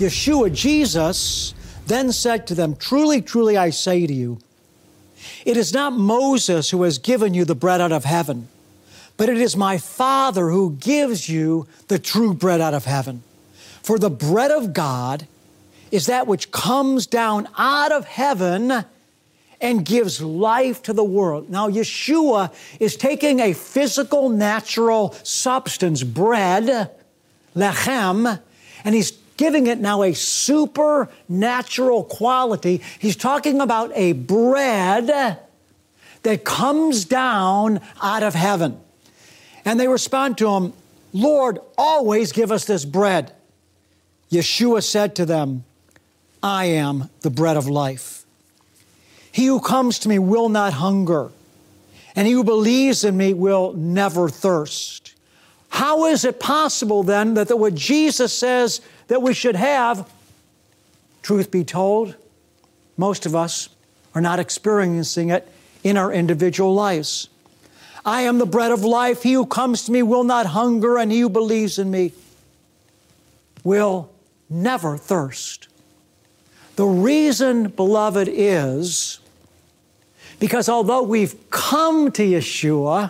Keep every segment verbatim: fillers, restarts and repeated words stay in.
Yeshua, Jesus, then said to them, "Truly, truly, I say to you, it is not Moses who has given you the bread out of heaven, but it is my Father who gives you the true bread out of heaven. For the bread of God is that which comes down out of heaven and gives life to the world." Now, Yeshua is taking a physical, natural substance, bread, lechem, and He's giving it now a supernatural quality. He's talking about a bread that comes down out of heaven. And they respond to Him, "Lord, always give us this bread." Yeshua said to them, "I am the bread of life. He who comes to me will not hunger, and he who believes in me will never thirst." How is it possible then that what Jesus says that we should have, truth be told, most of us are not experiencing it in our individual lives? I am the bread of life. He who comes to me will not hunger, and he who believes in me will never thirst. The reason, beloved, is because although we've come to Yeshua,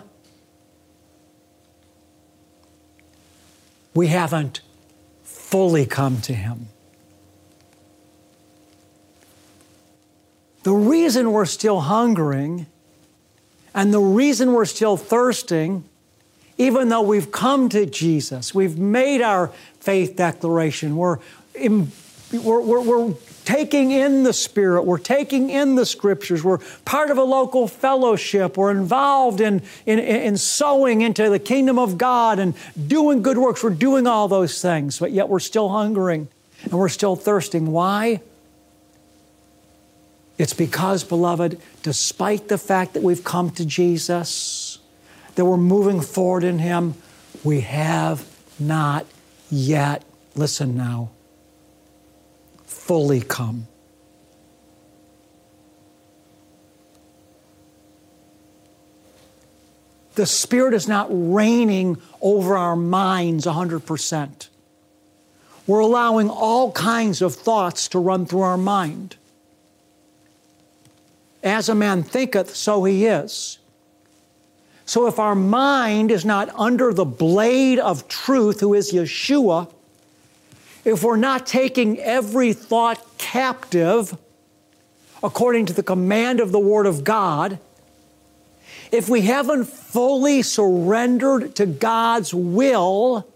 we haven't fully come to Him. The reason we're still hungering and the reason we're still thirsting, even though we've come to Jesus, we've made our faith declaration, we're, in, we're, we're, we're taking in the Spirit, we're taking in the Scriptures, we're part of a local fellowship, we're involved in, in, in sowing into the kingdom of God and doing good works, we're doing all those things, but yet we're still hungering and we're still thirsting. Why? It's because, beloved, despite the fact that we've come to Jesus, that we're moving forward in Him, we have not yet, listen now, fully come. The Spirit is not reigning over our minds one hundred percent. We're allowing all kinds of thoughts to run through our mind. As a man thinketh, so he is. So if our mind is not under the blade of truth, who is Yeshua, if we're not taking every thought captive according to the command of the Word of God, if we haven't fully surrendered to God's will,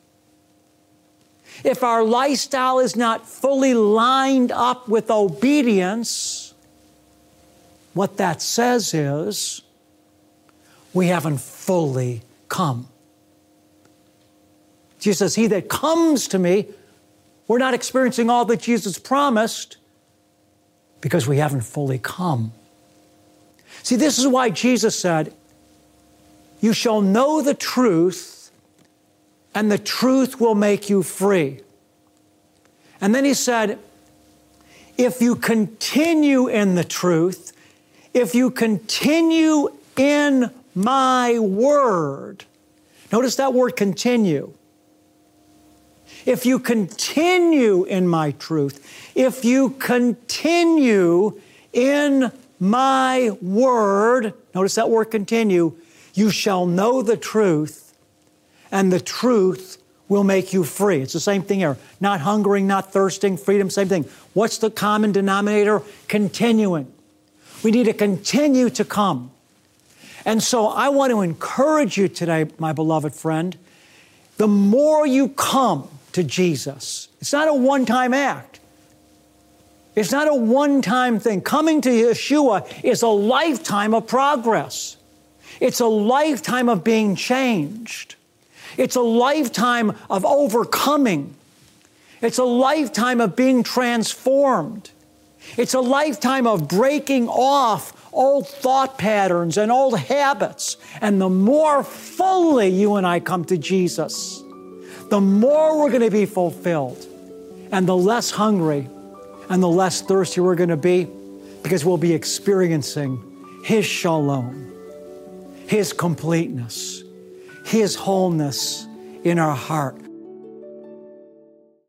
if our lifestyle is not fully lined up with obedience, what that says is we haven't fully come. Jesus says, "He that comes to me," we're not experiencing all that Jesus promised because we haven't fully come. See, this is why Jesus said, "You shall know the truth, and the truth will make you free." And then He said, if you continue in the truth, if you continue in my word, notice that word continue. If you continue in my truth, if you continue in my word, notice that word continue, you shall know the truth, and the truth will make you free. It's the same thing here. Not hungering, not thirsting, freedom, same thing. What's the common denominator? Continuing. We need to continue to come. And so I want to encourage you today, my beloved friend, the more you come to Jesus, it's not a one-time act. It's not a one-time thing. Coming to Yeshua is a lifetime of progress. It's a lifetime of being changed. It's a lifetime of overcoming. It's a lifetime of being transformed. It's a lifetime of breaking off old thought patterns and old habits. And the more fully you and I come to Jesus, the more we're going to be fulfilled, and the less hungry and the less thirsty we're going to be, because we'll be experiencing His shalom, His completeness, His wholeness in our heart.